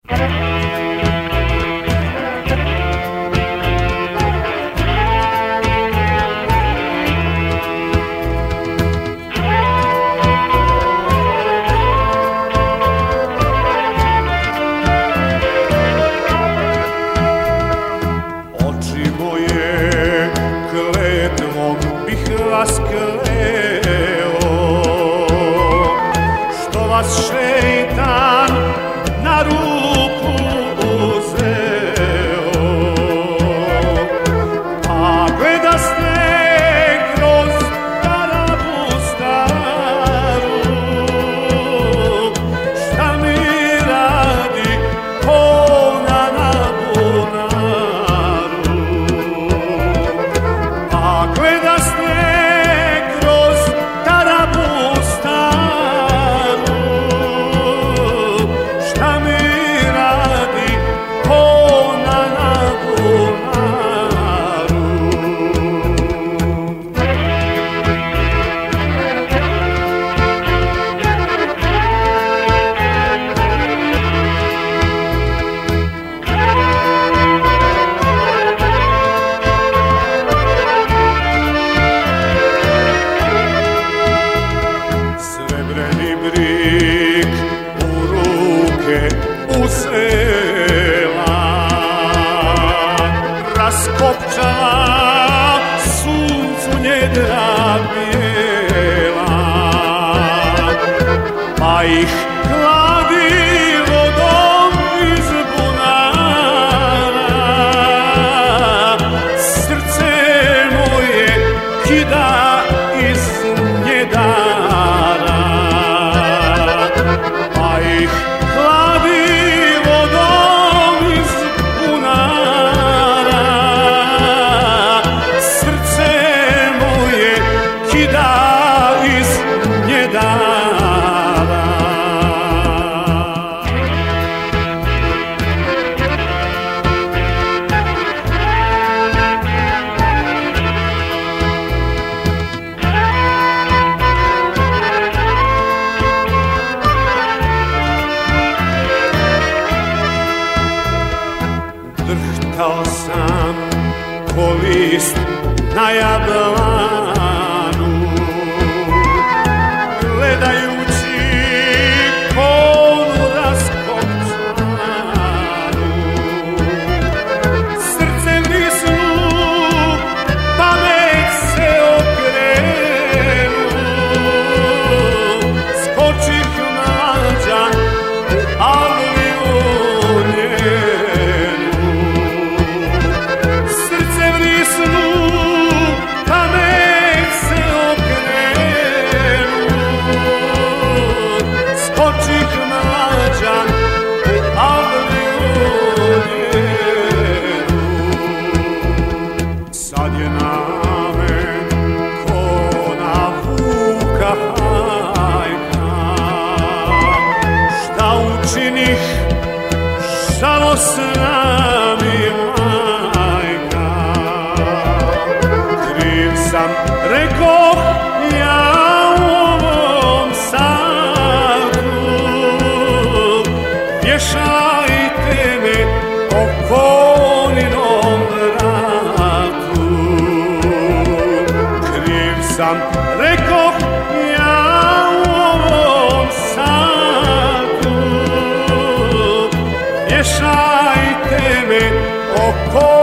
Šeitan na ruku uzeo, a gleda ste kroz tarabu staru, šta mi radi ona na bunaru, a gleda ste kroz tarabu staru, šta mi radi ona na bunaru. Srebreni brik u ruke uzela, raskopčala suncu njedra bijela, pa ih hladi vodom iz bunara, srce moje kida iz njedara, pa ih hladi vodom iz bunara, srce moje kida iz njedara. Drhtao sam ko list na jablanu, gledajući onu raskopčanu. Srce vrisnu, pamet se okrenu, skočih mlađan u avliju njenu. Srce vrisnu, pamet se okrenu, skočih mlađan u avliju njenu. Sad je namen ko na vuka hajka, šta učinih žalosna mi majka. Kriv sam, rekoh ja u ovom sadu, vješajte me okolinom vratu. Kriv sam, rekoh ja u ovom sadu, vješajte me okolinom vratu.